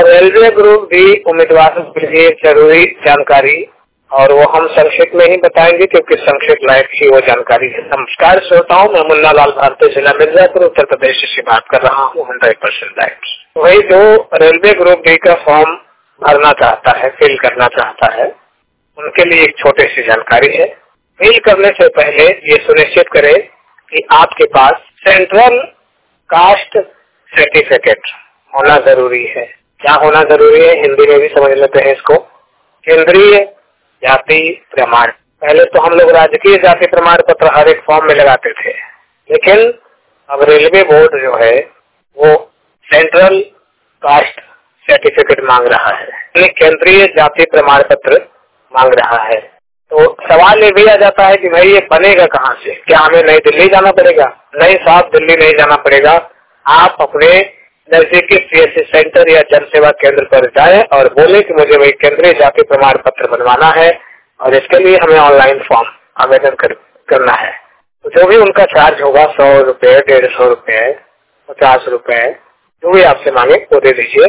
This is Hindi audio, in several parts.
रेलवे ग्रुप भी उम्मीदवारों के लिए जरूरी जानकारी, और वो हम संक्षिप्त में ही बताएंगे क्योंकि संक्षिप्त लायक ही वो जानकारी है। नमस्कार श्रोताओं, मैं मुन्ना लाल भारती, जिला मिर्जापुर, उत्तर प्रदेश से बात कर रहा हूँ 100% राइट। वही जो रेलवे ग्रुप डी का फॉर्म भरना चाहता है, फिल करना चाहता है, उनके लिए एक छोटी सी जानकारी है। फिल करने से पहले ये सुनिश्चित करें कि आपके पास सेंट्रल कास्ट सर्टिफिकेट होना जरूरी है। क्या होना जरूरी है, हिंदी में भी समझ लेते हैं इसको। केंद्रीय जाति प्रमाण। पहले तो हम लोग राजकीय जाति प्रमाण पत्र हर एक फॉर्म में लगाते थे, लेकिन अब रेलवे बोर्ड जो है वो सेंट्रल कास्ट सर्टिफिकेट मांग रहा है, केंद्रीय जाति प्रमाण पत्र मांग रहा है। तो सवाल ये भी आ जाता है कि भाई ये बनेगा कहाँ से? क्या हमें नई दिल्ली जाना पड़ेगा? नहीं साहब, दिल्ली नहीं जाना पड़ेगा। आप अपने नजदीकी सीएससी सेंटर या जन सेवा केंद्र पर जाएं और बोले कि मुझे वही केंद्रीय जाति प्रमाण पत्र बनवाना है और इसके लिए हमें ऑनलाइन फॉर्म आवेदन करना है। तो जो भी उनका चार्ज होगा, 100 रुपए, 150 रुपए, 50 रुपए, जो भी आपसे मांगे वो दे दीजिए।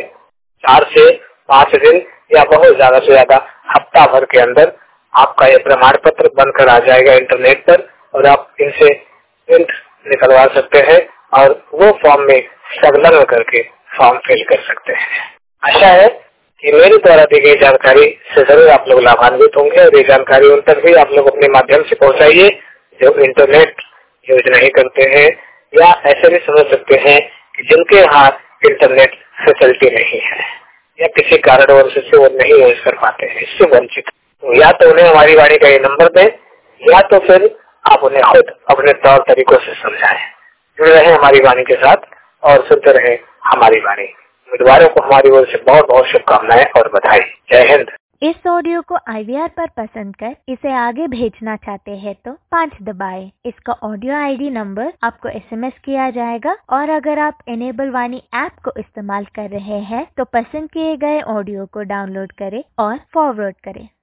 4 से 5 दिन या बहुत ज्यादा से ज्यादा हफ्ता भर के अंदर आपका ये प्रमाण पत्र बनकर आ जाएगा इंटरनेट पर, और आप इनसे प्रिंट निकलवा सकते हैं और वो फॉर्म में संलग्न करके फॉर्म फिल कर सकते हैं। आशा है कि मेरे द्वारा दी गई जानकारी से जरूर आप लोग लाभान्वित होंगे और ये जानकारी उन तक भी आप लोग अपने माध्यम से पहुंचाइए जो इंटरनेट यूज नहीं करते हैं, या ऐसे भी समझ सकते हैं कि जिनके यहाँ इंटरनेट फैसिलिटी नहीं है या किसी कारणवश से वो नहीं यूज कर पाते हैं, इससे वंचित। तो या तो उन्हें हमारी वाणी का ये नंबर दें, या तो फिर आप उन्हें खुद अपने तौर तरीकों से समझाएं। जुड़े रहे हमारी वाणी के साथ और सुनते रहे हमारी वाणी। उम्मीदवारों को हमारी ओर से बहुत बहुत शुभकामनाएं और बधाई। जय हिंद। इस ऑडियो को IVR पर पसंद कर इसे आगे भेजना चाहते हैं तो 5 दबाएं। इसका ऑडियो ID नंबर आपको SMS किया जाएगा, और अगर आप इनेबल वाणी ऐप को इस्तेमाल कर रहे हैं तो पसंद किए गए ऑडियो को डाउनलोड करें और फॉरवर्ड करें।